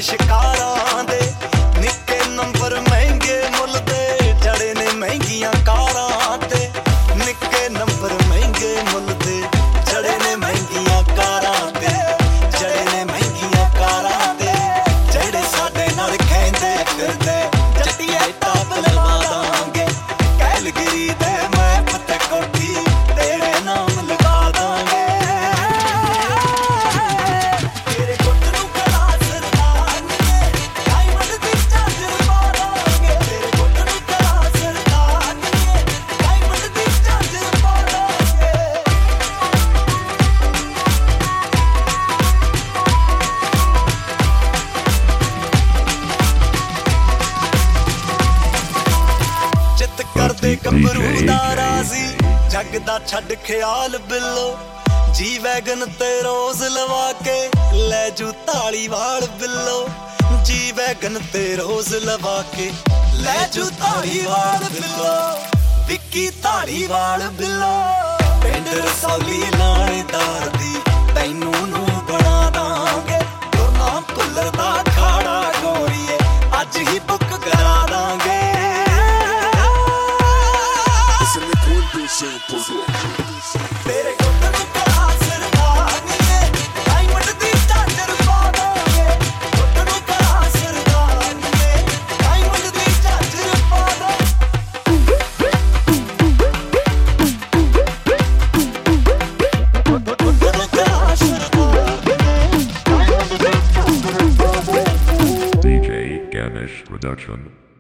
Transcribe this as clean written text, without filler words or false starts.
ਸ਼ਿਕਾਰਾਂ ਦੇ ਨਿੱਕੇ ਨੰਬਰ ਮਹਿੰਗੇ ਮੁੱਲ ਤੇ ਚੜੇ ਨੇ ਮਹਿੰਗੀਆਂ ਕਾਰਾਂ ਤੇ ਨਿੱਕੇ ਨੰਬਰ ਮਹਿੰਗੇ ਮੁੱਲ ਤੇ ਚੜੇ ਨੇ ਮਹਿੰਗੀਆਂ ਕਾਰਾਂ ਤੇ ਚੜੇ ਨੇ ਮਹਿੰਗੀਆਂ ਕਾਰਾਂ ਤੇ ਜਿਹੜੇ ਸਾਡੇ ਨਾਲ ਖੈਂਦੇ ਫਿਰਦੇ ਜੱਟੀਏ ਟਾਪ ਲਵਾ ਦਾਂਗੇ ਕੈਲਗਰੀ ਦੇ ਮੈਪ ਤੇ ਕੋਠੀ ਤੇਰੇ ਨਾਮ ਲਗਾ ਦਾਂਗੇ ਕਰਦੇ ਗੱਭਰੂ ਦਾ ਰਾਜ਼ੀ ਜੱਗ ਦਾ ਛੱਡ ਖਿਆਲ ਬਿੱਲੋ ਜੀ ਵੈਗਨ ਤੇ ਰੋਜ਼ ਲਵਾ ਕੇ ਲੈ ਜੂ ਧਾਲੀਵਾਲ ਬਿੱਲੋ ਜੀ ਵੈਗਨ ਤੇ ਰੋਜ਼ ਲਵਾ ਕੇ ਲੈ ਜੂ ਧਾਲੀਵਾਲ ਬਿੱਲੋ ਵਿੱਕੀ ਧਾਲੀਵਾਲ ਬਿੱਲੋ ਪਿੰਡ ਰਸੌਲੀ ਲਾਣੇਦਾਰ ਦੀ ਤੈਨੂੰ ਨੂੰ ਬਣਾ ਦਾਂਗੇ ਗੁਰਨਾਮ ਭੁੱਲਰ ਦਾ ਖਾੜਾ ਗੋਰੀਏ ਅੱਜ ਹੀ ਬੁੱਕ ਕਰਾ ਦਾਂਗੇ ਤੇਰੇ ਕੋਲ ਨੂੰ ਕਰਾ ਸਰਦਾਰਨੀਏ ਡਾਇਮੰਡ ਦੀ ਝਾਂਜਰ ਪਾ ਦਾਂਗੇ ਕੋਲ ਨੂੰ ਕਰਾ ਸਰਦਾਰਨੀਏ ਡਾਇਮੰਡ ਦੀ ਝਾਂਜਰ ਪਾ DJ Ganesh Production.